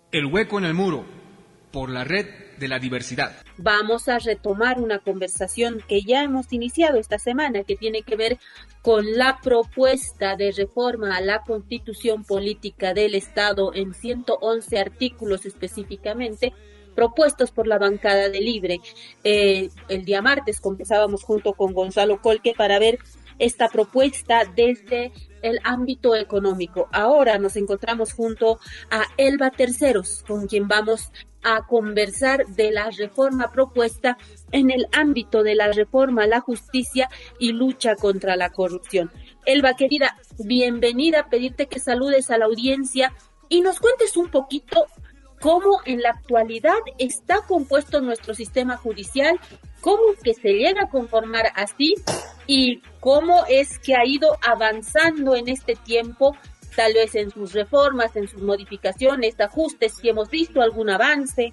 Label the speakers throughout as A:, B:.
A: El hueco en el muro, por la red de la diversidad.
B: Vamos a retomar una conversación que ya hemos iniciado esta semana, que tiene que ver con la propuesta de reforma a la Constitución Política del Estado en 111 artículos específicamente, propuestos por la bancada de Libre. El día martes conversábamos junto con Gonzalo Colque para ver esta propuesta desde el ámbito económico. Ahora nos encontramos junto a Elba Terceros, con quien vamos a conversar de la reforma propuesta en el ámbito de la reforma a la justicia y lucha contra la corrupción. Elba, querida, bienvenida, pedirte que saludes a la audiencia y nos cuentes un poquito cómo en la actualidad está compuesto nuestro sistema judicial, cómo es que se llega a conformar así y cómo es que ha ido avanzando en este tiempo, tal vez en sus reformas, en sus modificaciones, ajustes, si hemos visto algún avance.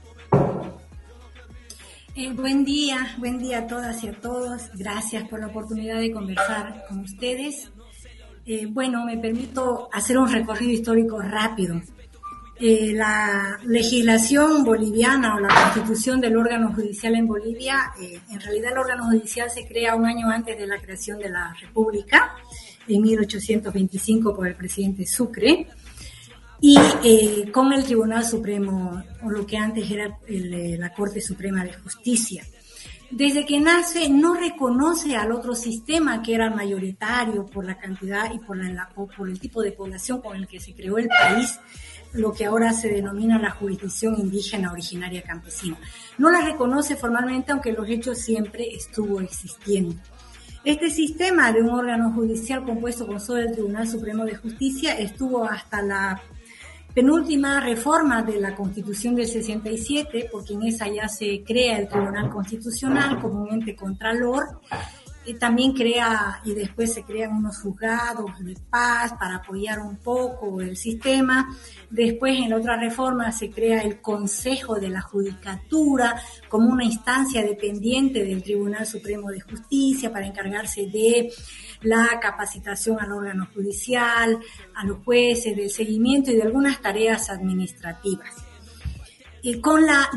C: Buen día a todas y a todos. Gracias por la oportunidad de conversar con ustedes. Me permito hacer un recorrido histórico rápido. La legislación boliviana o la constitución del órgano judicial en Bolivia, en realidad el órgano judicial se crea un año antes de la creación de la República, en 1825 por el presidente Sucre, y con el Tribunal Supremo, o lo que antes era la Corte Suprema de Justicia. Desde que nace no reconoce al otro sistema que era mayoritario por la cantidad y por el tipo de población con el que se creó el país, lo que ahora se denomina la jurisdicción indígena originaria campesina. No la reconoce formalmente, aunque en los hechos siempre estuvo existiendo. Este sistema de un órgano judicial compuesto con solo el Tribunal Supremo de Justicia estuvo hasta la penúltima reforma de la Constitución del 67, porque en esa ya se crea el Tribunal Constitucional como un ente contralor. También crea y después se crean unos juzgados de paz para apoyar un poco el sistema. Después en la otra reforma se crea el Consejo de la Judicatura como una instancia dependiente del Tribunal Supremo de Justicia para encargarse de la capacitación al órgano judicial, a los jueces, del seguimiento y de algunas tareas administrativas. Con la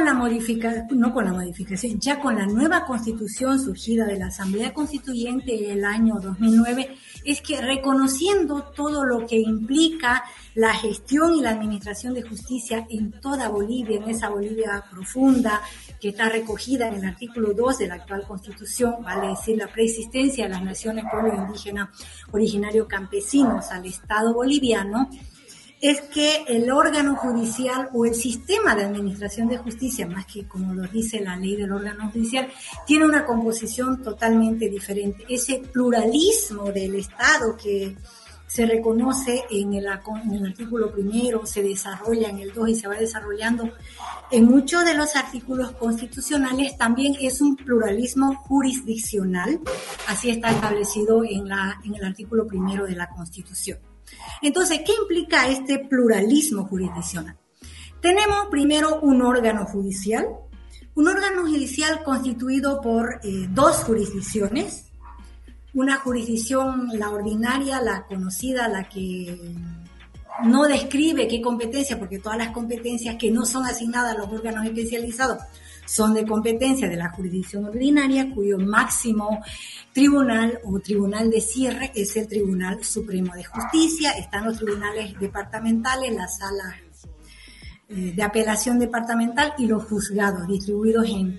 C: nueva constitución surgida de la Asamblea Constituyente el año 2009, es que reconociendo todo lo que implica la gestión y la administración de justicia en toda Bolivia, en esa Bolivia profunda que está recogida en el artículo 2 de la actual Constitución, vale decir la preexistencia de las naciones pueblo indígena originario campesinos al Estado boliviano, es que el órgano judicial o el sistema de administración de justicia, más que como lo dice la ley del órgano judicial, tiene una composición totalmente diferente. Ese pluralismo del Estado que se reconoce en el artículo primero, se desarrolla en el 2 y se va desarrollando en muchos de los artículos constitucionales, también es un pluralismo jurisdiccional, así está establecido en el artículo primero de la Constitución. Entonces, ¿qué implica este pluralismo jurisdiccional? Tenemos primero un órgano judicial constituido por dos jurisdicciones, una jurisdicción, la ordinaria, la conocida, la que no describe qué competencia, porque todas las competencias que no son asignadas a los órganos especializados son de competencia de la jurisdicción ordinaria, cuyo máximo tribunal o tribunal de cierre es el Tribunal Supremo de Justicia. Están los tribunales departamentales, las salas de apelación departamental y los juzgados distribuidos en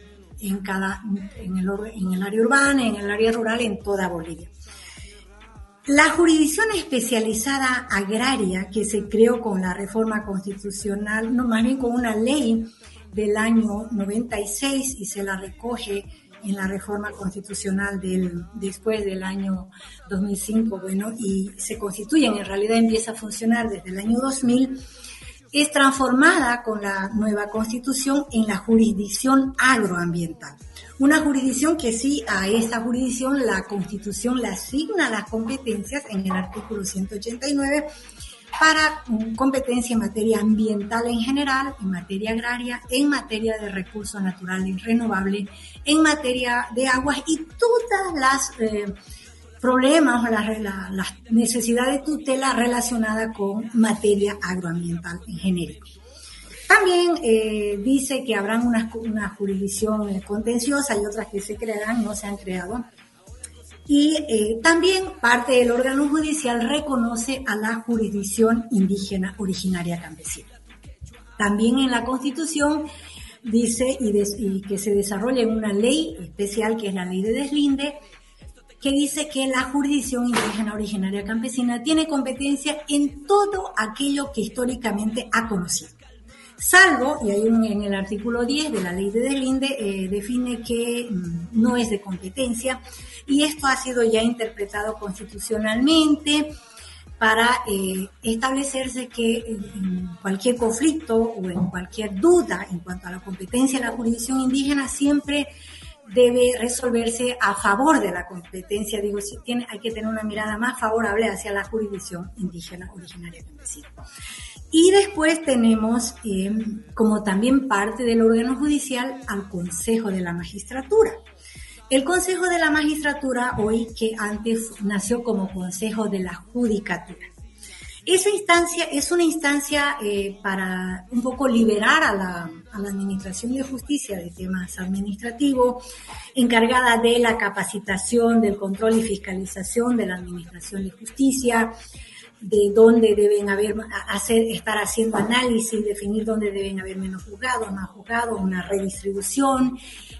C: el área urbana, en el área rural, en toda Bolivia. La jurisdicción especializada agraria que se creó con la reforma constitucional, no, más bien con una ley del año 96 y se la recoge en la reforma constitucional después del año 2005, y se constituyen, en realidad empieza a funcionar desde el año 2000, es transformada con la nueva constitución en la jurisdicción agroambiental. Una jurisdicción que sí, a esta jurisdicción la Constitución le asigna las competencias en el artículo 189 para competencia en materia ambiental en general, en materia agraria, en materia de recursos naturales renovables, en materia de aguas y todas las problemas o las necesidades de tutela relacionadas con materia agroambiental en genérico. También dice que habrán una jurisdicción contenciosa y otras que se crearán, no se han creado. Y también parte del órgano judicial reconoce a la jurisdicción indígena originaria campesina. También en la Constitución dice y que se desarrolle una ley especial, que es la ley de deslinde, que dice que la jurisdicción indígena originaria campesina tiene competencia en todo aquello que históricamente ha conocido. Salvo, y hay en el artículo 10 de la ley de deslinde, define que no es de competencia, y esto ha sido ya interpretado constitucionalmente para establecerse que en cualquier conflicto o en cualquier duda en cuanto a la competencia de la jurisdicción indígena siempre debe resolverse a favor de la competencia. Digo, hay que tener una mirada más favorable hacia la jurisdicción indígena originaria campesina. Y después tenemos, como también parte del órgano judicial, al Consejo de la Magistratura. El Consejo de la Magistratura, hoy que antes nació como Consejo de la Judicatura. Esa instancia es una instancia para un poco liberar a la Administración de Justicia de temas administrativos, encargada de la capacitación, del control y fiscalización de la Administración de Justicia, de dónde deben estar haciendo análisis, definir dónde deben haber menos juzgados, más juzgados, una redistribución,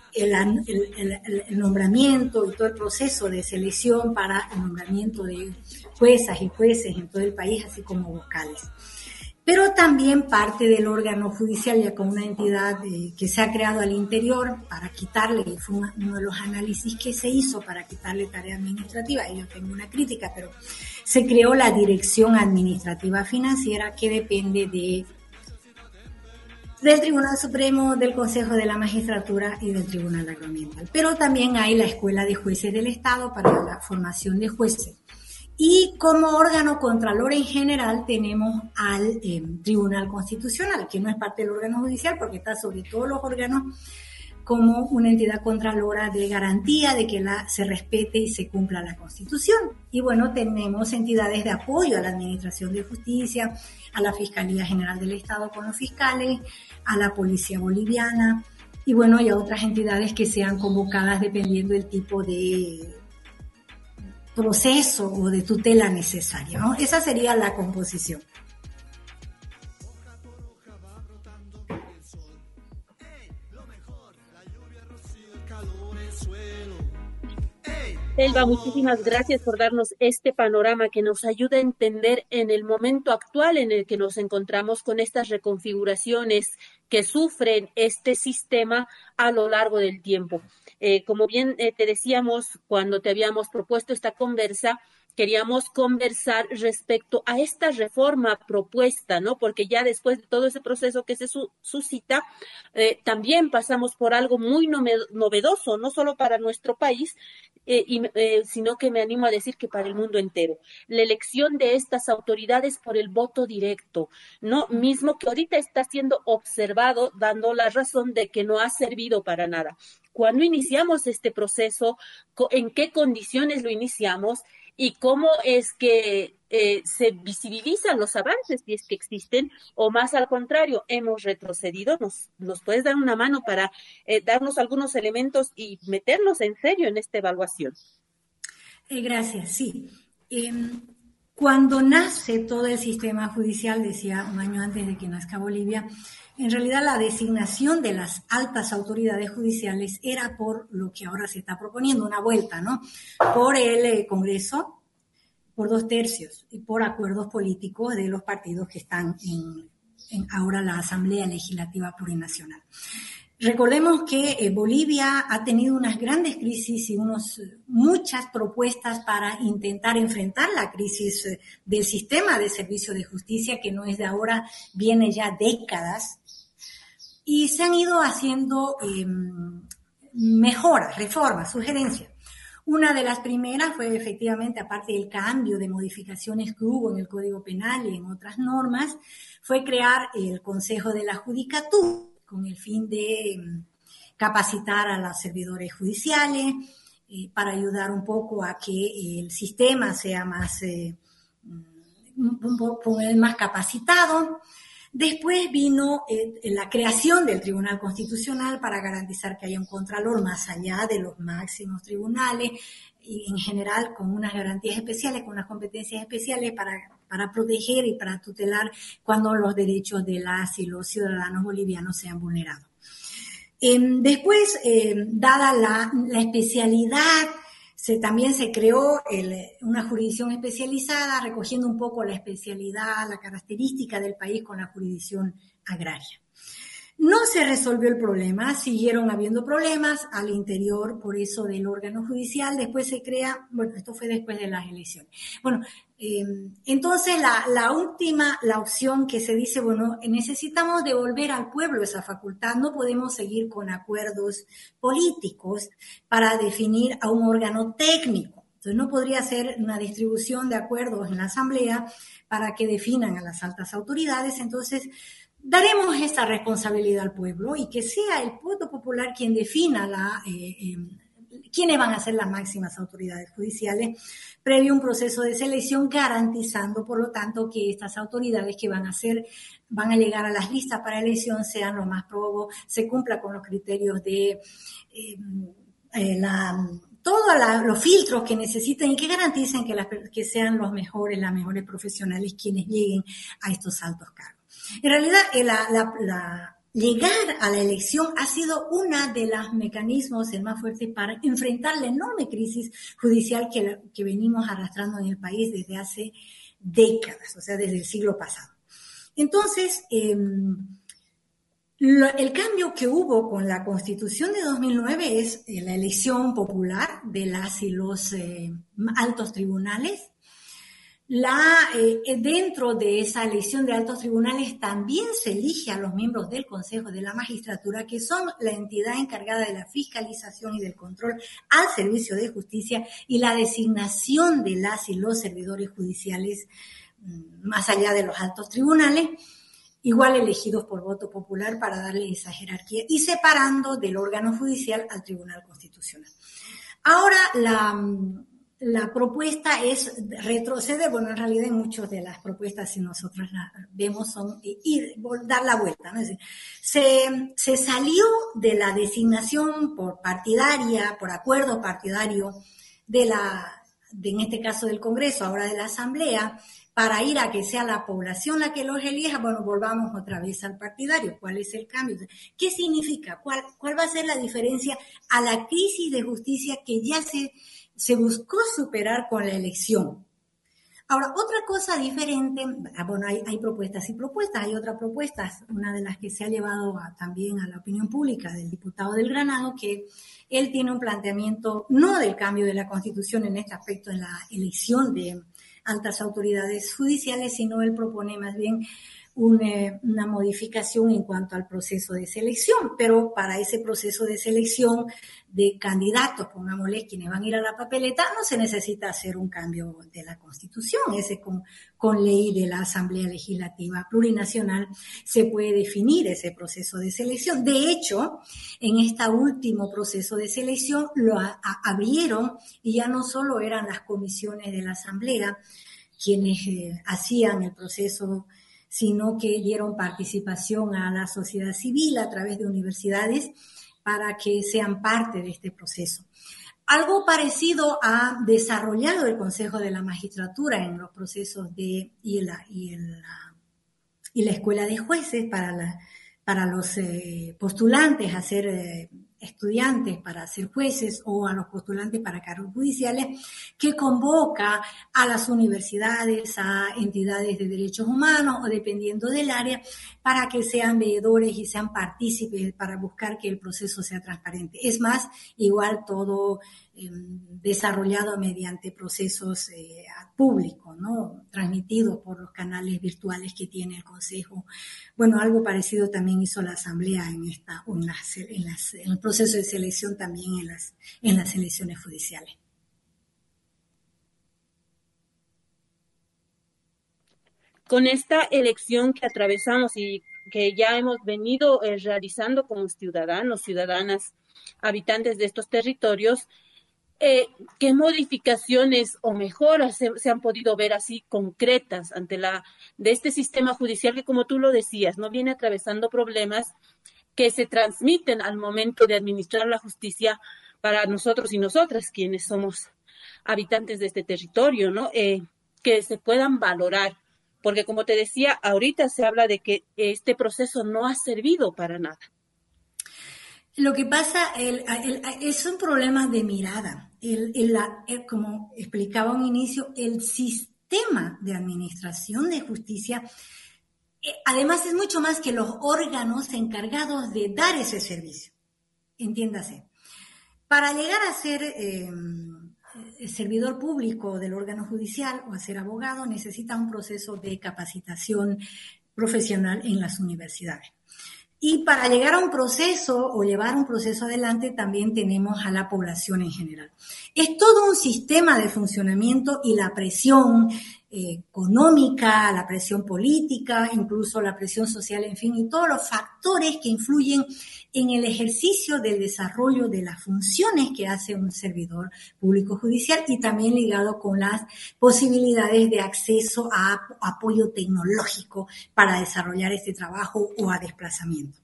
C: el nombramiento y todo el proceso de selección para el nombramiento de juezas y jueces en todo el país, así como vocales. Pero también parte del órgano judicial, ya con una entidad que se ha creado al interior para quitarle, fue uno de los análisis que se hizo para quitarle tarea administrativa, y yo tengo una crítica, pero se creó la Dirección Administrativa Financiera, que depende del Tribunal Supremo, del Consejo de la Magistratura y del Tribunal Agroambiental. Pero también hay la Escuela de Jueces del Estado para la formación de jueces. Y como órgano contralor en general tenemos al Tribunal Constitucional, que no es parte del órgano judicial porque está sobre todos los órganos como una entidad contralora de garantía de que se respete y se cumpla la Constitución. Y bueno, tenemos entidades de apoyo a la Administración de Justicia, a la Fiscalía General del Estado con los fiscales, a la Policía Boliviana y bueno, y a otras entidades que sean convocadas dependiendo del tipo de proceso o de tutela necesaria, ¿no? Esa sería la composición.
B: Elba, muchísimas gracias por darnos este panorama que nos ayuda a entender en el momento actual en el que nos encontramos con estas reconfiguraciones que sufren este sistema a lo largo del tiempo. Como bien te decíamos cuando te habíamos propuesto esta conversa, queríamos conversar respecto a esta reforma propuesta, ¿no? Porque ya después de todo ese proceso que se suscita, también pasamos por algo muy novedoso, no solo para nuestro país, sino que me animo a decir que para el mundo entero. La elección de estas autoridades por el voto directo, ¿no? Mismo que ahorita está siendo observado, dando la razón de que no ha servido para nada. Cuando iniciamos este proceso, en qué condiciones lo iniciamos y cómo es que se visibilizan los avances, si es que existen, o más al contrario, hemos retrocedido. ¿Nos puedes dar una mano para darnos algunos elementos y meternos en serio en esta evaluación?
C: Gracias, sí. Cuando nace todo el sistema judicial, decía un año antes de que nazca Bolivia, en realidad la designación de las altas autoridades judiciales era por lo que ahora se está proponiendo, una vuelta, ¿no? Por el Congreso, por 2/3 y por acuerdos políticos de los partidos que están en ahora la Asamblea Legislativa Plurinacional. Recordemos que Bolivia ha tenido unas grandes crisis y muchas propuestas para intentar enfrentar la crisis del sistema de servicio de justicia, que no es de ahora, viene ya décadas, y se han ido haciendo mejoras, reformas, sugerencias. Una de las primeras fue efectivamente, aparte del cambio de modificaciones que hubo en el Código Penal y en otras normas, fue crear el Consejo de la Judicatura con el fin de capacitar a los servidores judiciales para ayudar un poco a que el sistema sea más capacitado. Después vino la creación del Tribunal Constitucional para garantizar que haya un contralor más allá de los máximos tribunales y en general con unas garantías especiales, con unas competencias especiales para proteger y para tutelar cuando los derechos de las y los ciudadanos bolivianos sean vulnerados. Después, dada la especialidad, también se creó una jurisdicción especializada, recogiendo un poco la especialidad, la característica del país con la jurisdicción agraria. No se resolvió el problema, siguieron habiendo problemas al interior, por eso del órgano judicial. Después se crea, bueno, esto fue después de las elecciones. Bueno, entonces la opción que se dice, bueno, necesitamos devolver al pueblo esa facultad, no podemos seguir con acuerdos políticos para definir a un órgano técnico. Entonces no podría ser una distribución de acuerdos en la Asamblea para que definan a las altas autoridades. Entonces daremos esta responsabilidad al pueblo y que sea el voto popular quien defina quiénes van a ser las máximas autoridades judiciales, previo a un proceso de selección, garantizando, por lo tanto, que estas autoridades que van a llegar a las listas para elección sean los más probos, se cumpla con los criterios de todos los filtros que necesiten y que garanticen que sean los mejores, las mejores profesionales quienes lleguen a estos altos cargos. En realidad, llegar a la elección ha sido uno de los mecanismos el más fuerte para enfrentar la enorme crisis judicial que venimos arrastrando en el país desde hace décadas, o sea, desde el siglo pasado. Entonces, el cambio que hubo con la Constitución de 2009 es la elección popular de las y los altos tribunales. Dentro de esa elección de altos tribunales también se elige a los miembros del Consejo de la Magistratura, que son la entidad encargada de la fiscalización y del control al servicio de justicia y la designación de las y los servidores judiciales más allá de los altos tribunales, igual elegidos por voto popular para darle esa jerarquía y separando del órgano judicial al Tribunal Constitucional. Ahora la propuesta es retroceder, bueno, en realidad muchas de las propuestas, si nosotros las vemos, son dar la vuelta, ¿no? Es decir, se salió de la designación por acuerdo partidario en este caso del Congreso, ahora de la Asamblea, para ir a que sea la población la que los elija. Bueno, volvamos otra vez al partidario. ¿Cuál es el cambio? ¿Qué significa? ¿Cuál va a ser la diferencia a la crisis de justicia que ya se buscó superar con la elección? Ahora, otra cosa diferente, bueno, hay propuestas y propuestas, hay otras propuestas, una de las que se ha llevado también a la opinión pública del diputado del Granado, que él tiene un planteamiento no del cambio de la Constitución en este aspecto, en la elección de altas autoridades judiciales, sino él propone más bien una modificación en cuanto al proceso de selección, pero para ese proceso de selección de candidatos, pongámosle, quienes van a ir a la papeleta, no se necesita hacer un cambio de la Constitución. Ese con ley de la Asamblea Legislativa Plurinacional se puede definir ese proceso de selección. De hecho, en este último proceso de selección lo abrieron y ya no solo eran las comisiones de la Asamblea quienes hacían el proceso, sino que dieron participación a la sociedad civil a través de universidades para que sean parte de este proceso. Algo parecido ha desarrollado el Consejo de la Magistratura en los procesos y la Escuela de Jueces para los postulantes a ser estudiantes para ser jueces o a los postulantes para cargos judiciales, que convoca a las universidades, a entidades de derechos humanos o dependiendo del área, para que sean veedores y sean partícipes para buscar que el proceso sea transparente. Es más, igual todo desarrollado mediante procesos públicos, ¿no? Transmitidos por los canales virtuales que tiene el Consejo. Bueno, algo parecido también hizo la Asamblea en el proceso de selección, también en las elecciones judiciales.
B: Con esta elección que atravesamos y que ya hemos venido realizando como ciudadanos, ciudadanas, habitantes de estos territorios, ¿Qué modificaciones o mejoras se han podido ver así concretas de este sistema judicial que, como tú lo decías, no viene atravesando problemas que se transmiten al momento de administrar la justicia para nosotros y nosotras, quienes somos habitantes de este territorio, ¿no? Que se puedan valorar, porque como te decía, ahorita se habla de que este proceso no ha servido para nada.
C: Lo que pasa es un problema de mirada. Como explicaba a un inicio, el sistema de administración de justicia, además es mucho más que los órganos encargados de dar ese servicio. Entiéndase. Para llegar a ser servidor público del órgano judicial o a ser abogado, necesita un proceso de capacitación profesional en las universidades. Y para llegar a un proceso o llevar un proceso adelante también tenemos a la población en general. Es todo un sistema de funcionamiento y la presión económica, la presión política, incluso la presión social, en fin, y todos los factores que influyen en el ejercicio del desarrollo de las funciones que hace un servidor público judicial y también ligado con las posibilidades de acceso a apoyo tecnológico para desarrollar este trabajo o a desplazamiento.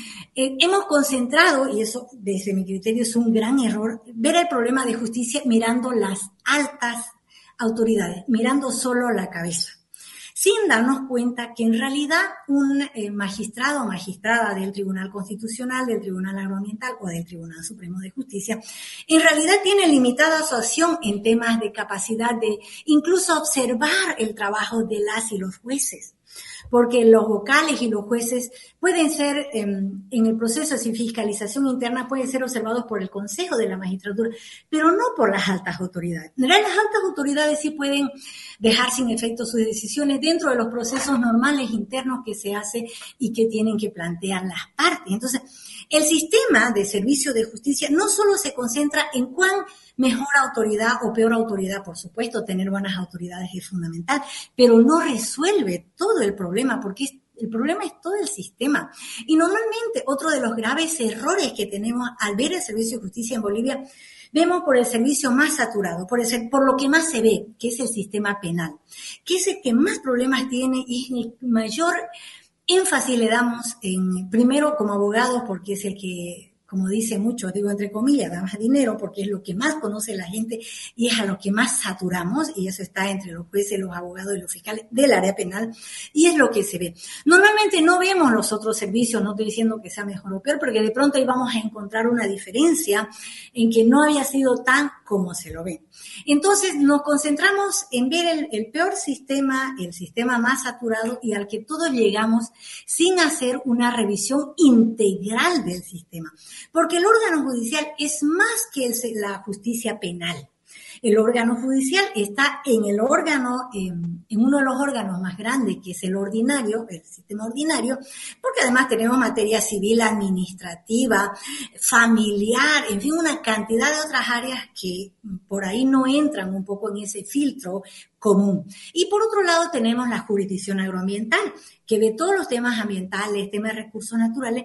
C: Hemos concentrado, y eso desde mi criterio es un gran error, ver el problema de justicia mirando las altas autoridades, mirando solo la cabeza, sin darnos cuenta que en realidad un magistrado o magistrada del Tribunal Constitucional, del Tribunal Agroambiental o del Tribunal Supremo de Justicia, en realidad tiene limitada su acción en temas de capacidad de incluso observar el trabajo de las y los jueces. Porque los vocales y los jueces pueden ser, en el proceso de fiscalización interna, pueden ser observados por el Consejo de la Magistratura, pero no por las altas autoridades. Las altas autoridades sí pueden dejar sin efecto sus decisiones dentro de los procesos normales internos que se hace y que tienen que plantear las partes. Entonces, el sistema de servicio de justicia no solo se concentra en cuán mejor autoridad o peor autoridad, por supuesto, tener buenas autoridades es fundamental, pero no resuelve todo el problema, porque el problema es todo el sistema. Y normalmente otro de los graves errores que tenemos al ver el servicio de justicia en Bolivia, vemos por el servicio más saturado, por lo que más se ve, que es el sistema penal, que es el que más problemas tiene y el mayor énfasis le damos primero como abogados, porque es el que, como dice mucho, digo entre comillas, da más dinero, porque es lo que más conoce la gente y es a lo que más saturamos, y eso está entre los jueces, los abogados y los fiscales del área penal, y es lo que se ve. Normalmente no vemos los otros servicios, no estoy diciendo que sea mejor o peor, porque de pronto ahí vamos a encontrar una diferencia en que no había sido tan como se lo ve. Entonces nos concentramos en ver el peor sistema, el sistema más saturado y al que todos llegamos sin hacer una revisión integral del sistema. Porque el órgano judicial es más que la justicia penal. El órgano judicial está en uno de los órganos más grandes, que es el ordinario, el sistema ordinario, porque además tenemos materia civil, administrativa, familiar, en fin, una cantidad de otras áreas que por ahí no entran un poco en ese filtro común. Y por otro lado tenemos la jurisdicción agroambiental, que ve todos los temas ambientales, temas de recursos naturales,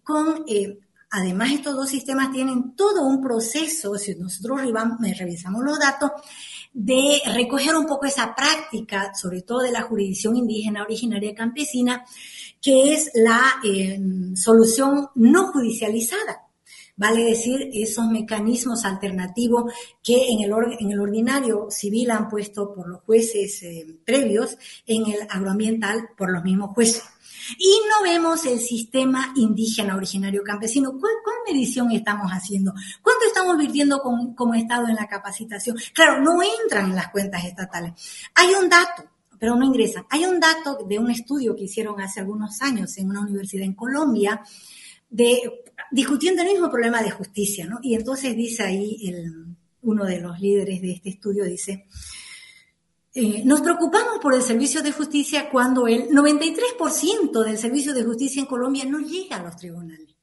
C: además, estos dos sistemas tienen todo un proceso, si nosotros revisamos los datos, de recoger un poco esa práctica, sobre todo de la jurisdicción indígena originaria campesina, que es la solución no judicializada. Vale decir, esos mecanismos alternativos que en el ordinario civil han puesto por los jueces previos, en el agroambiental por los mismos jueces. Y no vemos el sistema indígena originario campesino. ¿Cuál medición estamos haciendo? ¿Cuánto estamos invirtiendo como Estado en la capacitación? Claro, no entran en las cuentas estatales. Hay un dato, pero no ingresan. Hay un dato de un estudio que hicieron hace algunos años en una universidad en Colombia, discutiendo el mismo problema de justicia, ¿no? Y entonces dice ahí uno de los líderes de este estudio, dice: nos preocupamos por el servicio de justicia cuando el 93% del servicio de justicia en Colombia no llega a los tribunales.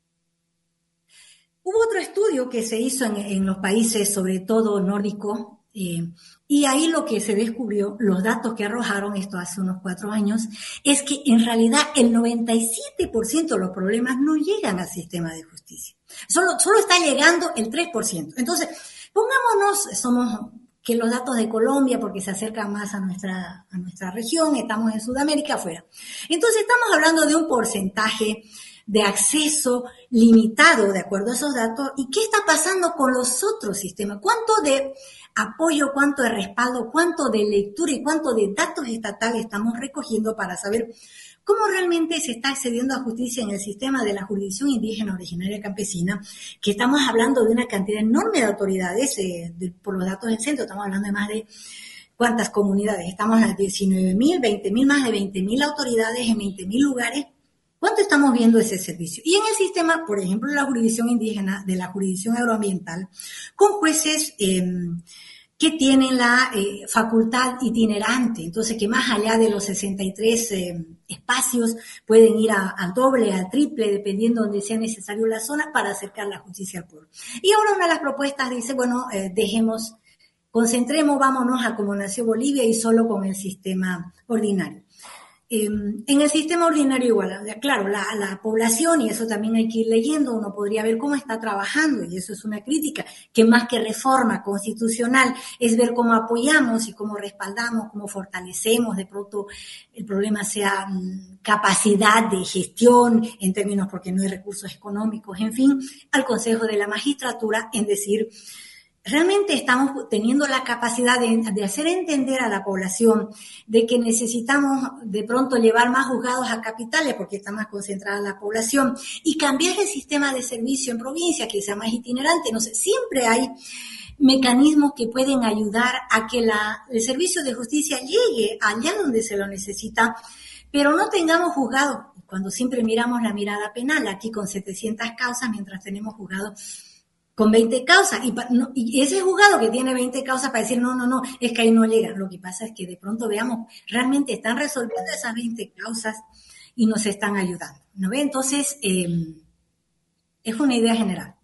C: Hubo otro estudio que se hizo en los países, sobre todo nórdicos, y ahí lo que se descubrió, los datos que arrojaron, esto hace unos 4 años, es que en realidad el 97% de los problemas no llegan al sistema de justicia. Solo está llegando el 3%. Entonces, Pongámonos, que los datos de Colombia, porque se acercan más a nuestra región, estamos en Sudamérica afuera. Entonces estamos hablando de un porcentaje de acceso limitado de acuerdo a esos datos. ¿Y qué está pasando con los otros sistemas? ¿Cuánto de apoyo, cuánto de respaldo, cuánto de lectura y cuánto de datos estatales estamos recogiendo para saber cómo realmente se está accediendo a justicia en el sistema de la jurisdicción indígena originaria campesina, que estamos hablando de una cantidad enorme de autoridades, por los datos del centro, estamos hablando de más de cuántas comunidades, estamos a 19.000, 20.000, más de 20.000 autoridades en 20.000 lugares. ¿Cuánto estamos viendo ese servicio? Y en el sistema, por ejemplo, de la jurisdicción indígena, de la jurisdicción agroambiental, con jueces que tienen la facultad itinerante, entonces que más allá de los 63 espacios pueden ir al doble, al triple, dependiendo donde sea necesario la zona para acercar la justicia al pueblo. Y ahora una de las propuestas dice, bueno, concentremos, vámonos a como nació Bolivia y solo con el sistema ordinario. En el sistema ordinario igual, claro, la población, y eso también hay que ir leyendo, uno podría ver cómo está trabajando, y eso es una crítica, que más que reforma constitucional es ver cómo apoyamos y cómo respaldamos, cómo fortalecemos, de pronto el problema sea capacidad de gestión en términos porque no hay recursos económicos, en fin, al Consejo de la Magistratura en decir, realmente estamos teniendo la capacidad de hacer entender a la población de que necesitamos de pronto llevar más juzgados a capitales porque está más concentrada la población y cambiar el sistema de servicio en provincia que sea más itinerante. No sé, siempre hay mecanismos que pueden ayudar a que el servicio de justicia llegue allá donde se lo necesita, pero no tengamos juzgados. Cuando siempre miramos la mirada penal, aquí con 700 causas, mientras tenemos juzgados con 20 causas, y ese juzgado que tiene 20 causas para decir, no, es que ahí no llega. Lo que pasa es que de pronto veamos, realmente están resolviendo esas 20 causas y nos están ayudando, ¿no ve? Entonces, es una idea general.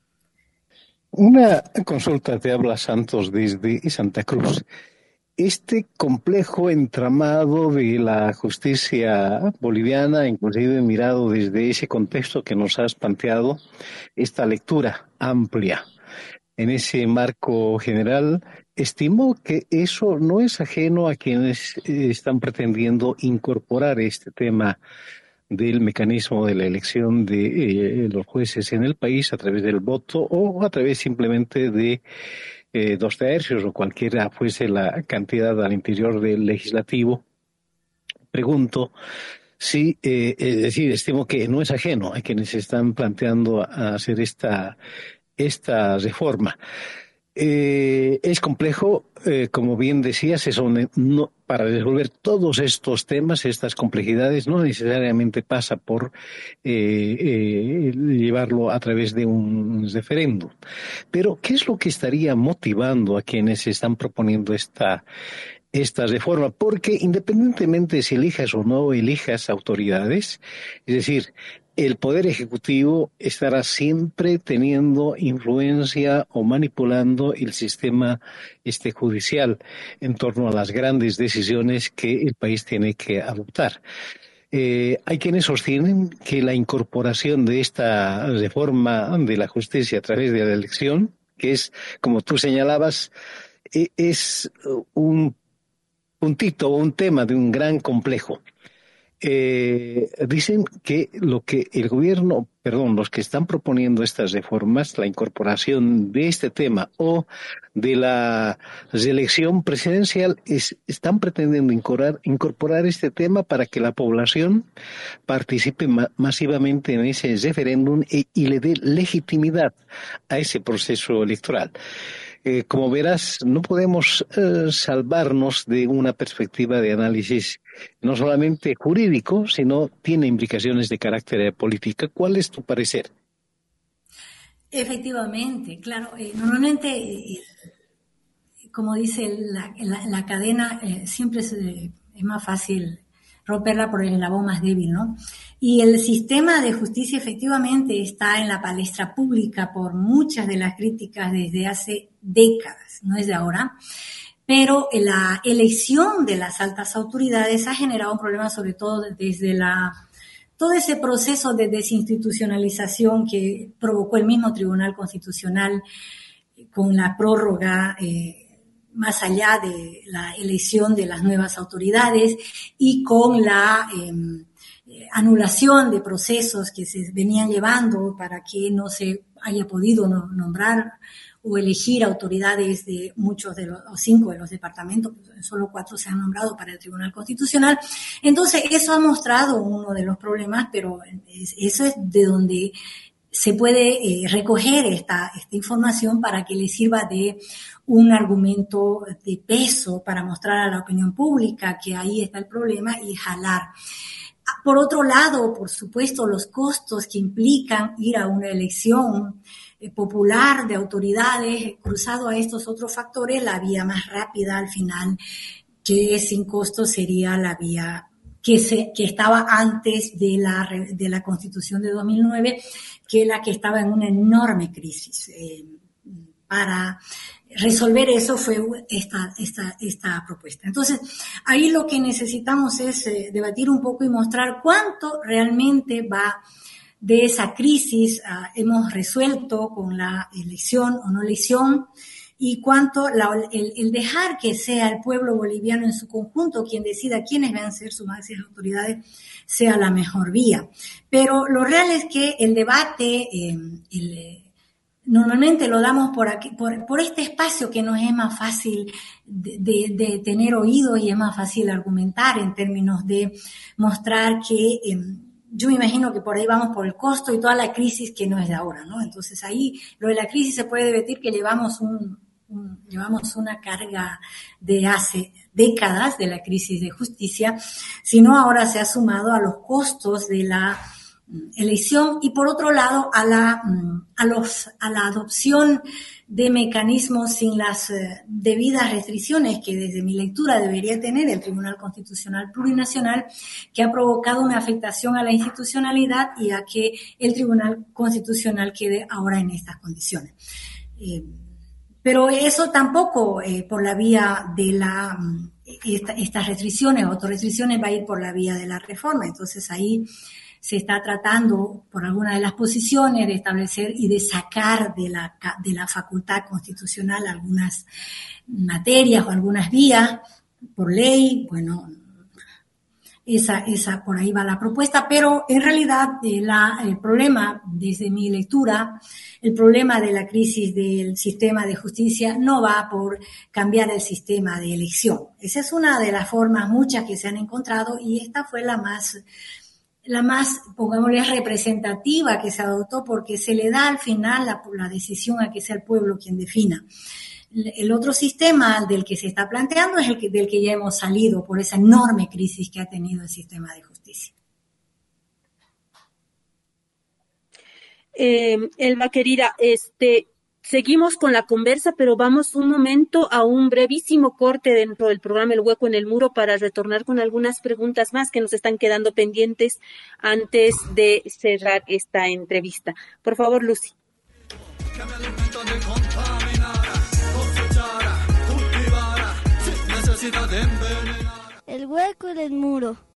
D: Una consulta, te habla Santos desde Santa Cruz. Este complejo entramado de la justicia boliviana, inclusive mirado desde ese contexto que nos has planteado, esta lectura amplia en ese marco general, estimo que eso no es ajeno a quienes están pretendiendo incorporar este tema del mecanismo de la elección de los jueces en el país a través del voto o a través simplemente de 2/3 o cualquiera fuese la cantidad al interior del legislativo. Pregunto si, es decir, estimo que no es ajeno a quienes están planteando a hacer esta reforma. Es complejo, como bien decías, para resolver todos estos temas, estas complejidades, no necesariamente pasa por llevarlo a través de un referéndum. Pero, ¿qué es lo que estaría motivando a quienes están proponiendo esta reforma? Porque independientemente si elijas o no elijas autoridades, es decir, el Poder Ejecutivo estará siempre teniendo influencia o manipulando el sistema judicial en torno a las grandes decisiones que el país tiene que adoptar. Hay quienes sostienen que la incorporación de esta reforma de la justicia a través de la elección, que es, como tú señalabas, es un puntito o un tema de un gran complejo. Dicen que los que están proponiendo estas reformas, la incorporación de este tema o de la reelección presidencial, están pretendiendo incorporar este tema para que la población participe masivamente en ese referéndum y le dé legitimidad a ese proceso electoral. Como verás, no podemos salvarnos de una perspectiva de análisis no solamente jurídico, sino tiene implicaciones de carácter político. ¿Cuál es tu parecer?
C: Efectivamente, claro. Normalmente, como dice la cadena, siempre es más fácil romperla por el eslabón más débil, ¿no? Y el sistema de justicia efectivamente está en la palestra pública por muchas de las críticas desde hace décadas, no es de ahora, pero la elección de las altas autoridades ha generado un problema sobre todo desde todo ese proceso de desinstitucionalización que provocó el mismo Tribunal Constitucional, con la prórroga más allá de la elección de las nuevas autoridades y con la anulación de procesos que se venían llevando para que no se haya podido nombrar o elegir autoridades de muchos de los 5 de los departamentos, solo 4 se han nombrado para el Tribunal Constitucional. Entonces, eso ha mostrado uno de los problemas, pero eso es de donde se puede recoger esta información para que le sirva de un argumento de peso para mostrar a la opinión pública que ahí está el problema y jalar. Por otro lado, por supuesto, los costos que implican ir a una elección popular de autoridades, cruzado a estos otros factores, la vía más rápida al final, que sin costo sería la vía que estaba antes de la Constitución de 2009, que la que estaba en una enorme crisis. Para resolver eso fue esta propuesta. Entonces, ahí lo que necesitamos es debatir un poco y mostrar cuánto realmente va de esa crisis hemos resuelto con la elección o no elección, y cuánto el dejar que sea el pueblo boliviano en su conjunto quien decida quiénes van a ser sus máximas autoridades sea la mejor vía. Pero lo real es que el debate normalmente lo damos por aquí, por este espacio que nos es más fácil de tener oídos y es más fácil argumentar en términos de mostrar que yo me imagino que por ahí vamos por el costo y toda la crisis que no es de ahora, ¿no? Entonces ahí lo de la crisis se puede debatir que llevamos una carga de hace décadas de la crisis de justicia, sino ahora se ha sumado a los costos de la elección y por otro lado a la adopción de mecanismos sin las debidas restricciones que desde mi lectura debería tener el Tribunal Constitucional Plurinacional, que ha provocado una afectación a la institucionalidad y a que el Tribunal Constitucional quede ahora en estas condiciones. Pero eso tampoco por la vía de estas restricciones, autorrestricciones, va a ir por la vía de la reforma. Entonces ahí se está tratando por alguna de las posiciones de establecer y de sacar de la facultad constitucional algunas materias o algunas vías por ley. Bueno, esa por ahí va la propuesta, pero en realidad el problema, desde mi lectura, el problema de la crisis del sistema de justicia no va por cambiar el sistema de elección. Esa es una de las formas muchas que se han encontrado y esta fue la más, pongámosle, representativa que se adoptó porque se le da al final la decisión a que sea el pueblo quien defina. El otro sistema del que se está planteando es del que ya hemos salido por esa enorme crisis que ha tenido el sistema de justicia.
B: Elma, querida, seguimos con la conversa, pero vamos un momento a un brevísimo corte dentro del programa El Hueco en el Muro para retornar con algunas preguntas más que nos están quedando pendientes antes de cerrar esta entrevista. Por favor, Lucy.
E: El Hueco en el Muro.